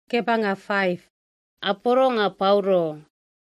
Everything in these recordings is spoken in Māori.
Kebanga 5. Apolo nga Paulo.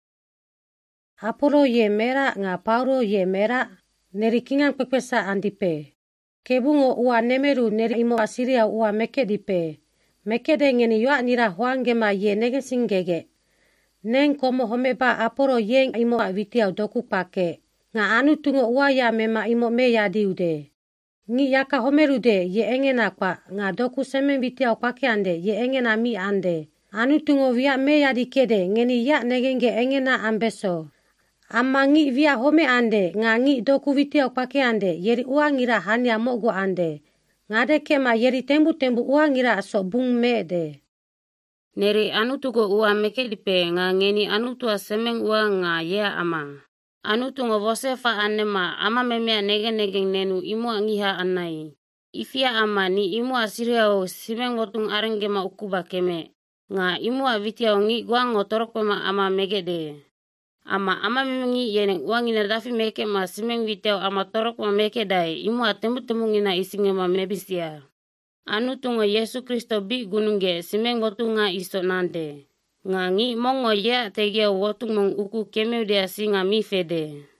Apolo ye mera nga Paulo ye mera neri kingan pepesa andipe. Kebungo ua nemeru neri imo asiria ua mekedipe. Mekede ngeni yoa nira hoangema ye negesingege. Neng komo homeba Apolo yeng imo vitia doku pake. Nga anu tungo ua ya mema imo me ya diude. Ngi yaka homerude ye engena kwa nga doku semen vitia pake ande ye engena mi ande. Anu tungo via me ya dikede ngeni ya negenge engena ambeso. Amma ngi via home ande nga ngi doku vitia pake ande yeri uangira hanya mogo ande. Ngade kema yeri tembu uangira so bung mede. Neri anu tugo ua mekedipe nga ngeni anu tua semeng ua nga yea ama. Anu tungo vosefa anema ama memea nege nenu imu angiha anai. Ifia ama ni imu asiria o simeng wotung arenggema ukuba keme. Nga imu avitia ngi guang ngotorok pema ama megede. Ama memengi yeneng uangina dafi meke ma simeng vitia ama torok ma meke dai imu atemu ngina isingema mebisia. Anu tungo Yesu Kristo bi gunungge simeng wotunga iso nande. Nga ngi mongo ya tegia wotung mong uku keme dia singa mi fede.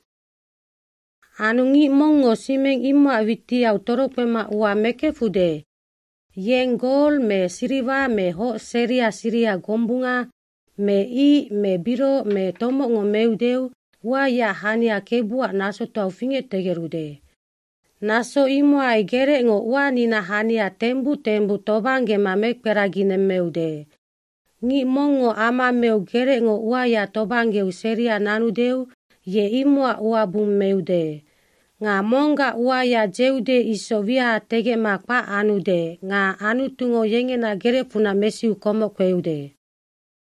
Anu ngi mongo simeng imu avitia torok pema ua meke fude. Yeng gol me siriva me ho siria gombunga me I me biro me tomo ngo meudeu wa ya hania kebua naso tau finge tegerude. Naso imu ai gere ngo wa nina hania tembu tobange mamek peragine meude. Ngi mongo ama meu gere ngo wa ya tobange useria nanudeu ye imua ua bum meude. Nga monga ua ya jeude iso via tege makpa anude nga anu tungo yengena gere puna mesiu komo kweude.